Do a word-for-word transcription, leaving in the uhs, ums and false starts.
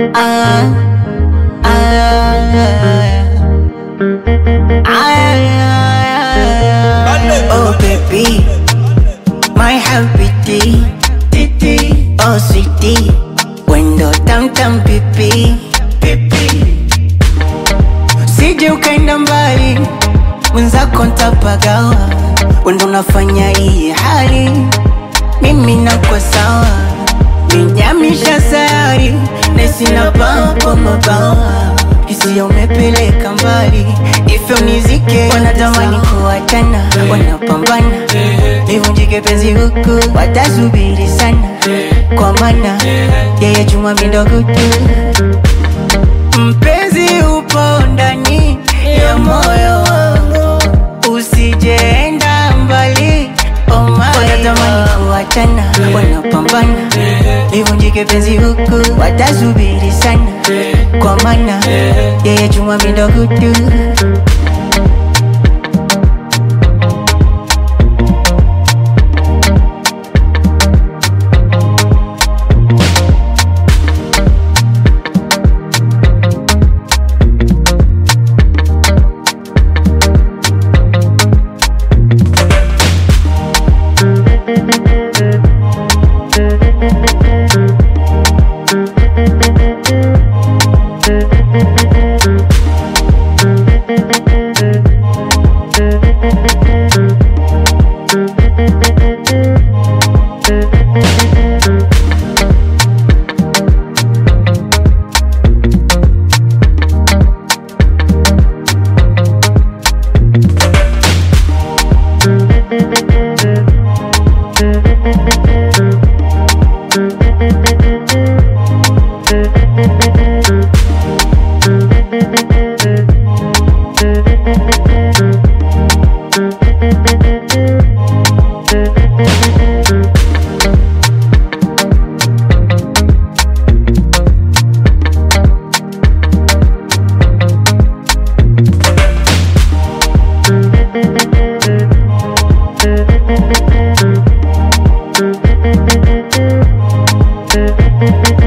Ah, ah, ah, oh baby, my happy titi, oh sweetie, wendo tam tam pipi, pipi. Sije ukaenda mbali, mwenzako ntapagawa, wendo unafanya hii hali, mimi nakwa sawa. Ninyamisha sayari, nesina papo mabawa, hisia umepeleka mbali, ife unizike. Wanatamani kuachana, wanapambana, nivunjike penzi huku, watasubiri sana, kwa maana yeye chuma mindo kutu. Mpenzi upo ndani ya moyo wangu, usijeenda mbali, oh my. Wanatamani kuachana, wanapambana, nivunjike penzi huku, watasubiri sana, kwa maana yeye chuma mindo kutu. Thank you.